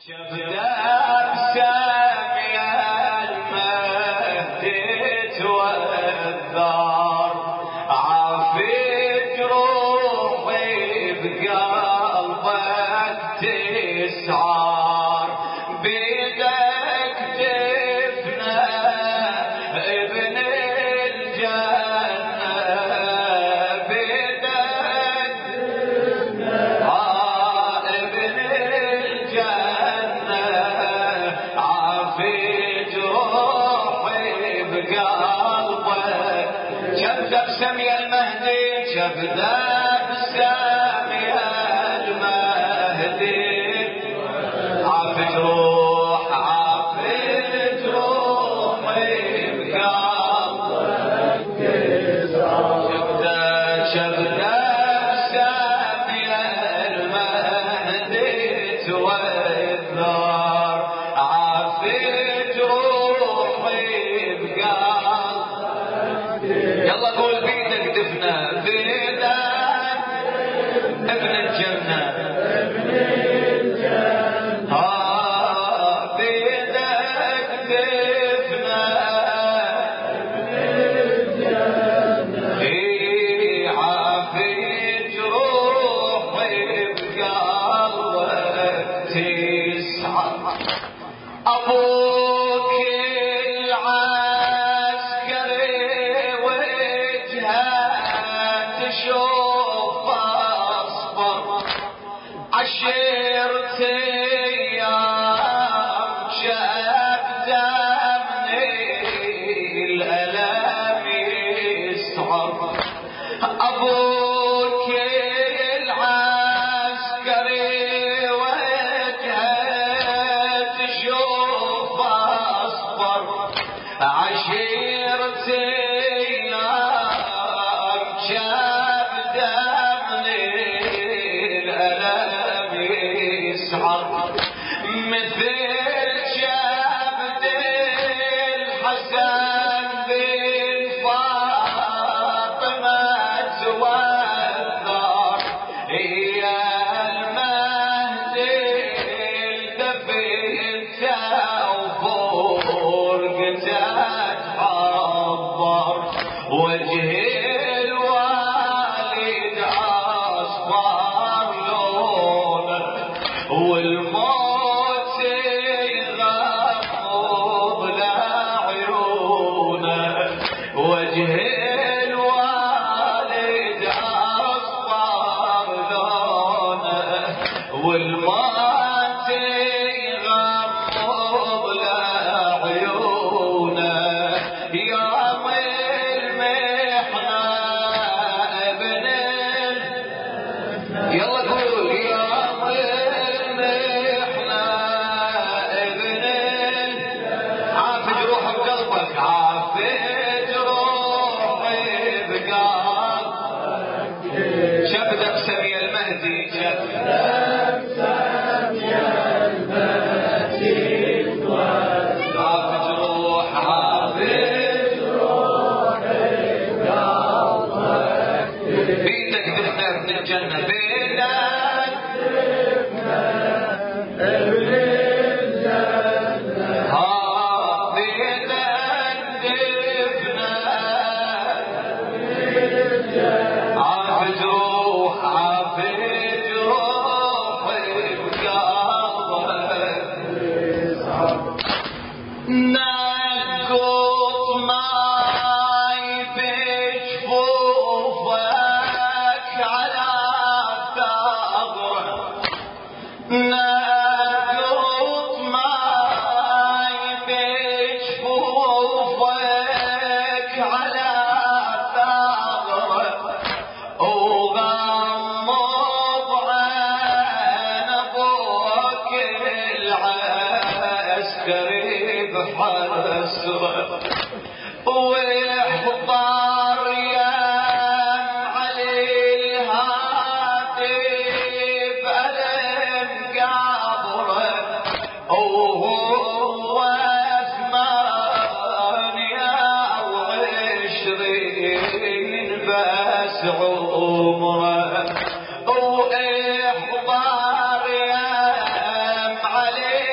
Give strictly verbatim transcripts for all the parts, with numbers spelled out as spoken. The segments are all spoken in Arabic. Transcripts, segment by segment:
عمره وإحضار يا علي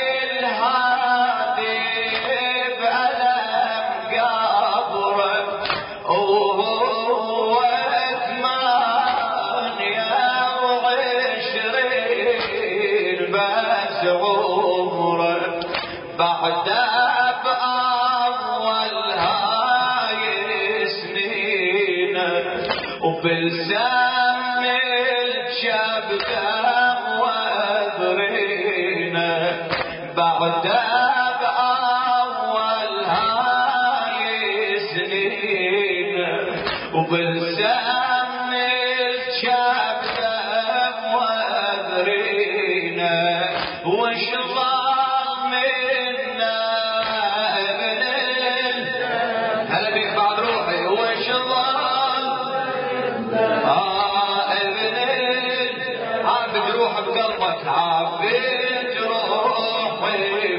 عمره بعد بأول هاي سنينه وبالسم الشبكة وذرينه بعد بأول هاي سنينه وبالسم الشبكة وذرينه وش ضل منا ابن هلا بيك بعد روحي وش ضل اه ابن عابد روح بقلبك عابد روحي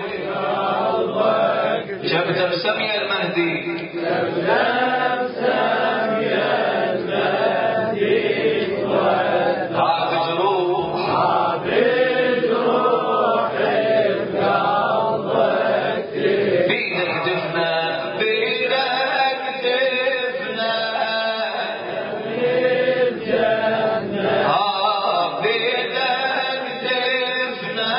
بقلبك شبت بسمي المهدي شبت بسمي المهدي عابد روح عابد روحي بقلبك بيدك دفنة بيدك دفنة الجنة آه بيدك دفنة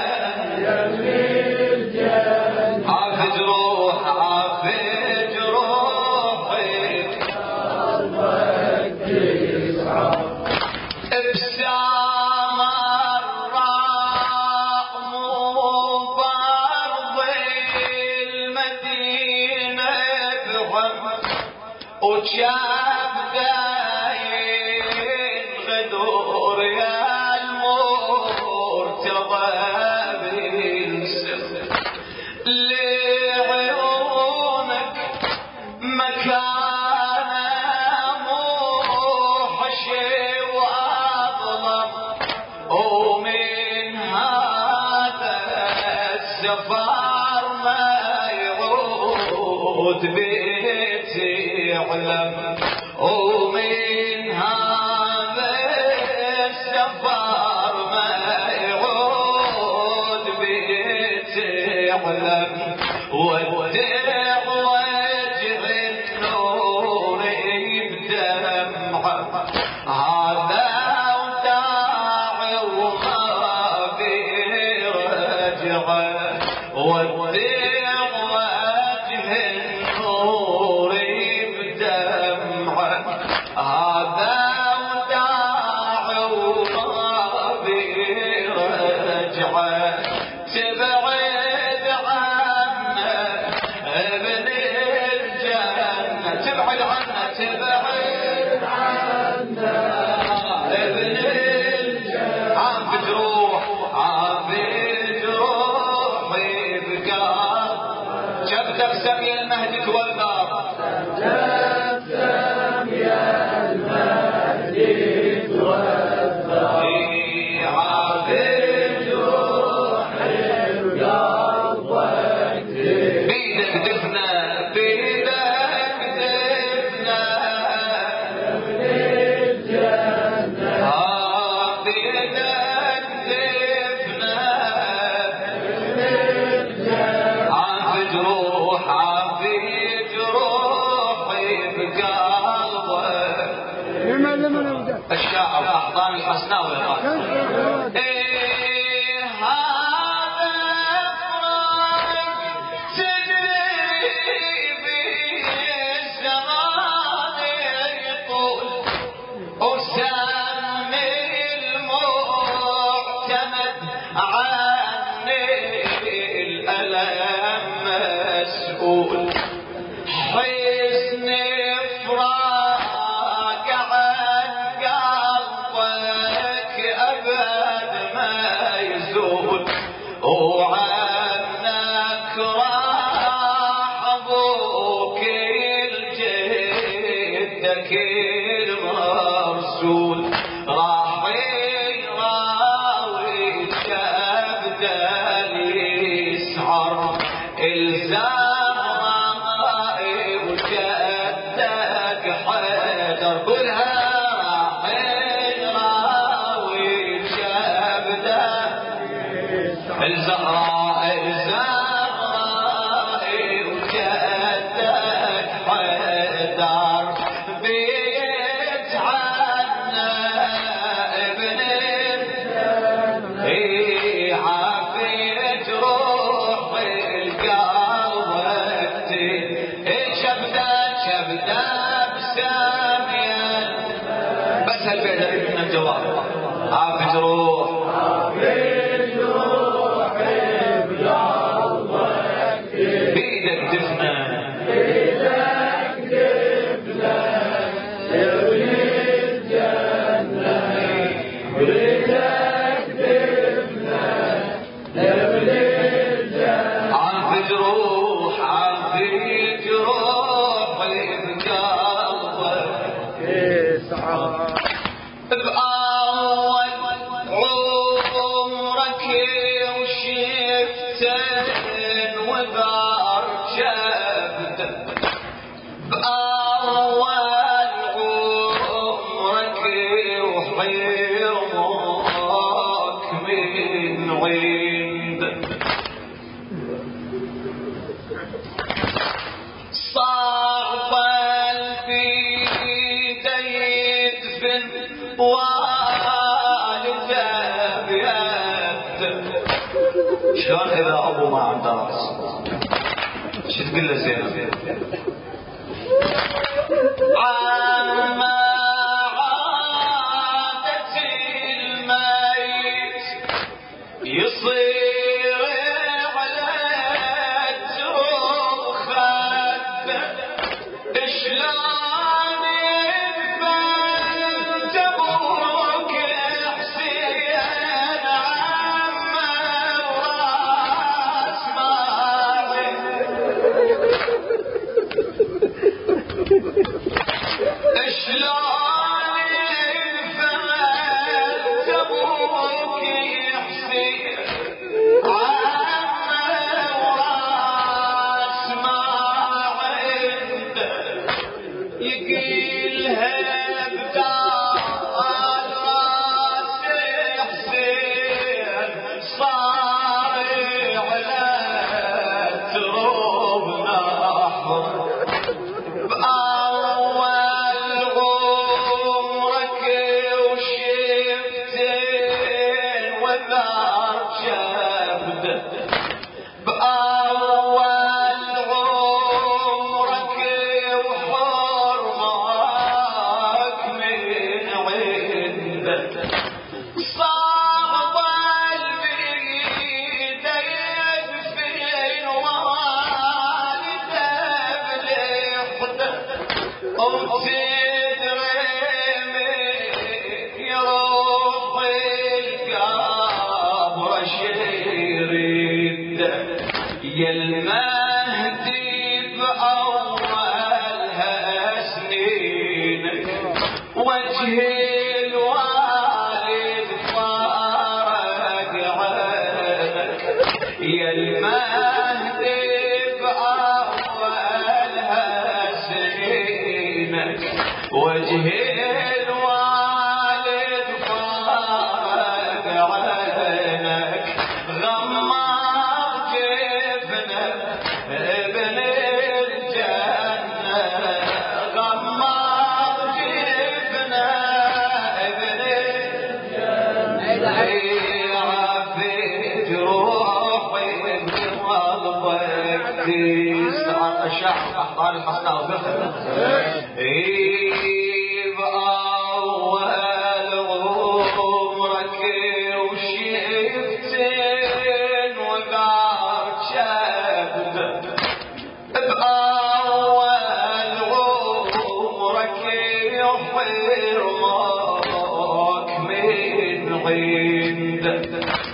الجنة عافج روح عافج روحي قلبك يسعى ابسام الراء مو بارض المدينة بهم وجاب داين غدور يا المرتضى بالسر لعيونك مكانه موحشي واظلم ومن هذا السفر ما يعود بيتي يعلم ومن هذا السفر ما يعود بيتي يعلم ودع وجه النور بدمعه هذا وداعي وما بيرجعه ودع وجه النور بدمعه هذا وداعي وما بيرجعه تبعد عنه ابن الجنة تبعد عنه تبعد عنه ابن الجنة عافج روح عافج روحي بقلب شبتك سمي المهدي تولى شبتك سمي المهدي تولى عافج روحي بقلبك بيدك دفنة بيدك دفنة الجنة آه بيدك دفنة الجنة عافج روح عافج روحي بقلبك الشاعر قحطان الحسناوي إيه هذا فراق تدري به الزمان يطول وسمي المعتمد عني الألم مسؤول حزن فراق عن قلبك أبد ما يزول وعنك راح أبوك الجدك المرسول راح يراوي شبدا يسعر الزهراء وجدك حيدر قلها راح يراوي شبدا الزهراء الزهراء وجدك حيدر بيت عنا ابن الجنة عافي شافيت روحي بقلبك يسعى بأول عمرك وشفتن وبار جبدك بأول عمرك وحيرمك من عندك صعب البيد يدفن والده بيده شلون اذا ابو ما عنده راس شو تقول له زينب عما عادت الميت يصير على الدروب خده شلون بنت ابوك حسين عمه وراس ماضي شلون بنت ابوك حسين عمه وراس ماضي يقيلها بدال راس حسين صار على تروب نحر بأول عمرك وشفتين وذار جبده بأول عمرك وحرمك من عندك صعب البيد يدفن والده بلحده وتدري من يروح القبر شيرده يا المهدي بأولها سنينك وجه الوالد فارق عنك يا المهدي بأولها سنينك وجه الوالد فارق عنك غمار جبنك ابن الجنة غمار جبنة ابن الجنة عفيت روحي بقلبك تسعى الشعب أحضار المصنع وقفل بأول عمرك وشفتين وقار شبدك بأول عمرك يحرمك من عندك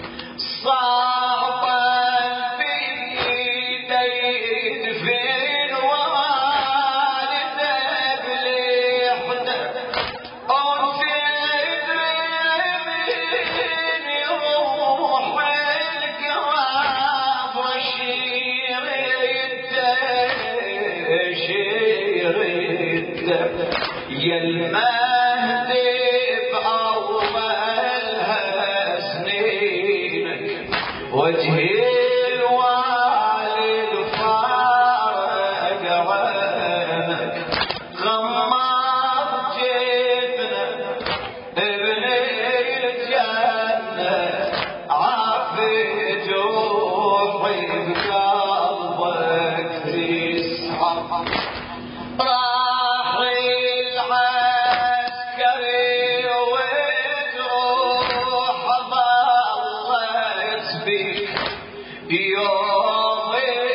صعب البيد يدفن والده بلحده وتدري من يروح القبر شيرده شيرده يا المهدي بأولها سنينك وجه الوالد فارق عنك غمار جبنك ابن الجنة عافيت روحي بقلبك تسعى راح العسكري وتروح ظلت بيك يوم